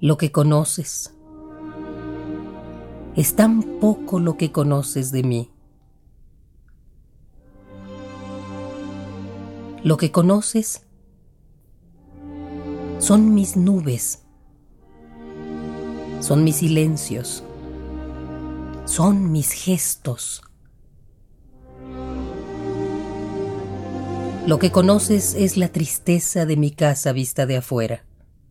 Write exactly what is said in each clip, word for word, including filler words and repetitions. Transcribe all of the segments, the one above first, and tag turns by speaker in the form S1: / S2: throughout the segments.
S1: lo que conoces. Es tan poco lo que conoces de mí. Lo que conoces son mis nubes, son mis silencios, son mis gestos. Lo que conoces es la tristeza de mi casa vista de afuera.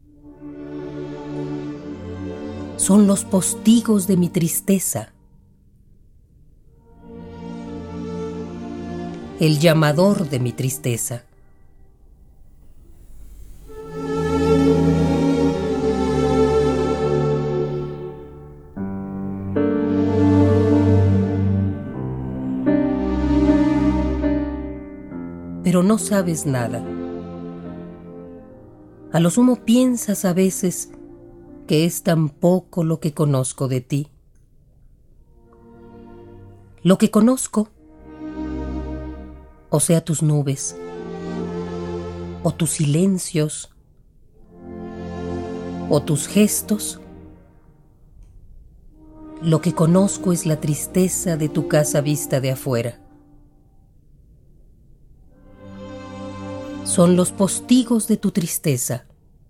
S1: Son los postigos de mi tristeza. El llamador de mi tristeza. Pero no sabes nada. A lo sumo piensas a veces que es tan poco lo que conozco de ti. Lo que conozco, o sea, tus nubes, o tus silencios, o tus gestos, lo que conozco es la tristeza de tu casa vista de afuera. Son los postigos de tu tristeza,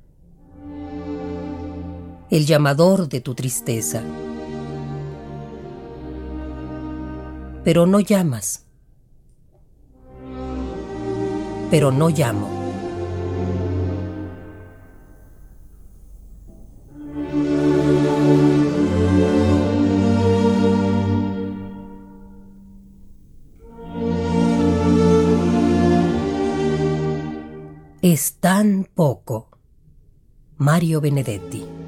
S1: el llamador de tu tristeza. Pero no llamas, pero no llamo. Es tan poco. Mario Benedetti.